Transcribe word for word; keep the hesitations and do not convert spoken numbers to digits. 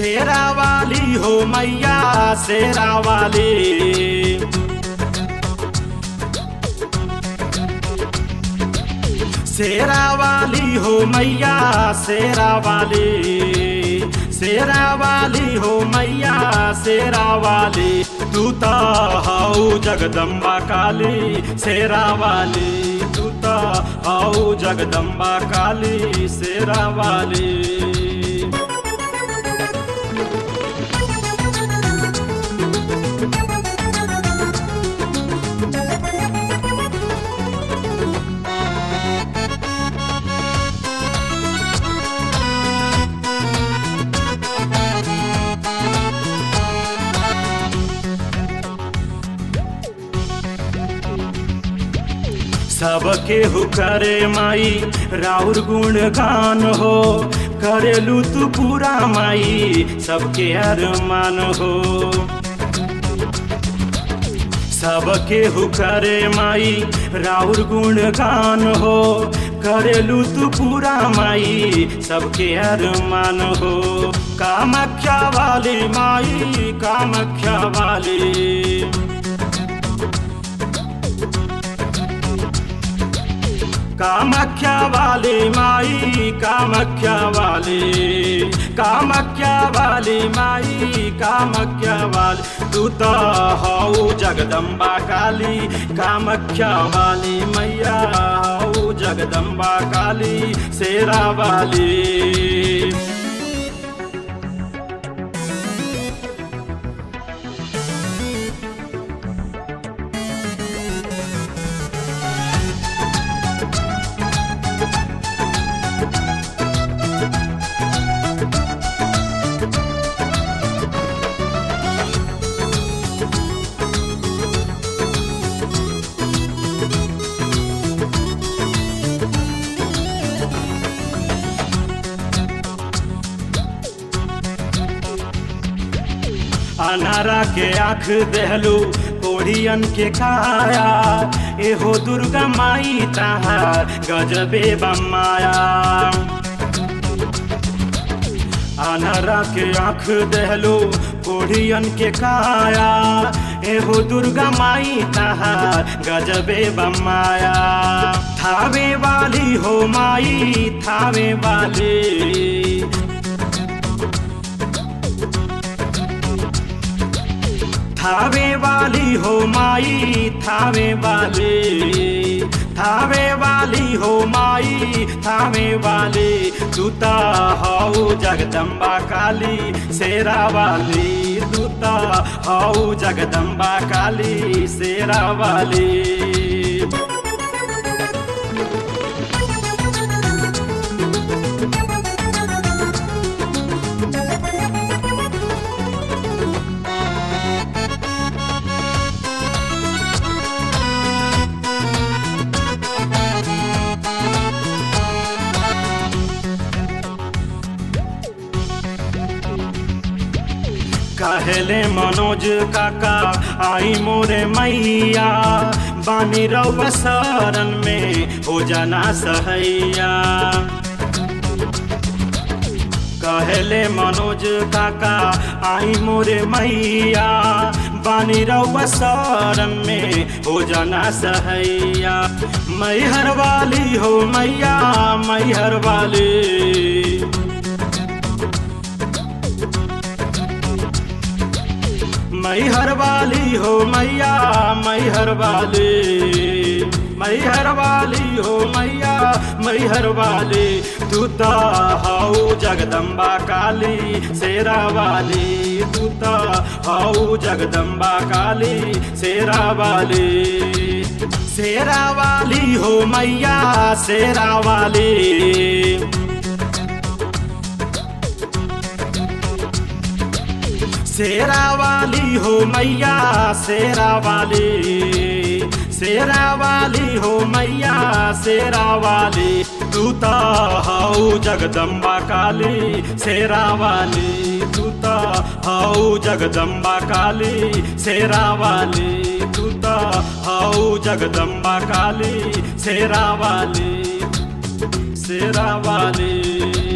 शेरा वाली हो मैया शेरा वाली, शेरा वाली हो मैया शेरा वाली, शेरा वाली हो मैया शेरा वाली। तू तो हऊ जगदम्बा काली शेरा वाली, तू तो हऊ जगदम्बा काली शेरा वाली। सबके हु करे माई राउर गुण गान हो, करेलू तू पूरा माई सबके अरमान हो। सबके हु करे माई राउर गुण गान हो, करेलू तू पूरा माई सबके अरमान हो। कामाख्या वाली माई कामाख्या वाली, कामाख्या वाली माई कामाख्या वाली, कामाख्या वाली माई कामाख्या वाली। तू तो हऊ जगदम्बा काली कामाख्या वाली मैया, हऊ जगदम्बा काली शेरा वाली। अनारा के आँख देहलू कोढ़ियन के काया, एहो दुर्गा माई ताहार गजबे बमाया। अनारा के आँख देहलू कोढ़ियन के काया, एहो दुर्गा माई ताहार गजबे बमाया। थावे वाली हो माई थावे वाली, थावे वाली हो माई थावे वाली, थावे वाली हो माई थावे वाली। तू तो हऊ जगदम्बा काली शेरा वाली, तू तो हऊ जगदम्बा काली शेरा वाली। कहले मनोज काका आई मोरे मैया, बानी रउआ शरण में हो जाना सहैया। कहले मनोज काका आई मोरे मैया, बानी रउआ शरण में हो जाना सहैया। मैहर वाली हो मैया मैहर वाली, मैहर वाली हो मैया मैहर वाली, मैहर वाली हो मैया मैहर वाली। तू तो हऊ जगदम्बा काली शेरा वाली, तू तो हऊ जगदम्बा काली शेरा वाली। शेरा वाली हो मैया शेरा वाली, शेरा वाली हो मैया शेरा वाली, शेरा वाली हो मैया शेरा वाली। तू तो हऊ जगदम्बा काली शेरा वाली, तू तो हऊ जगदम्बा काली शेरा वाली, तू तो हऊ जगदम्बा काली शेरा वाली शेरा वाली।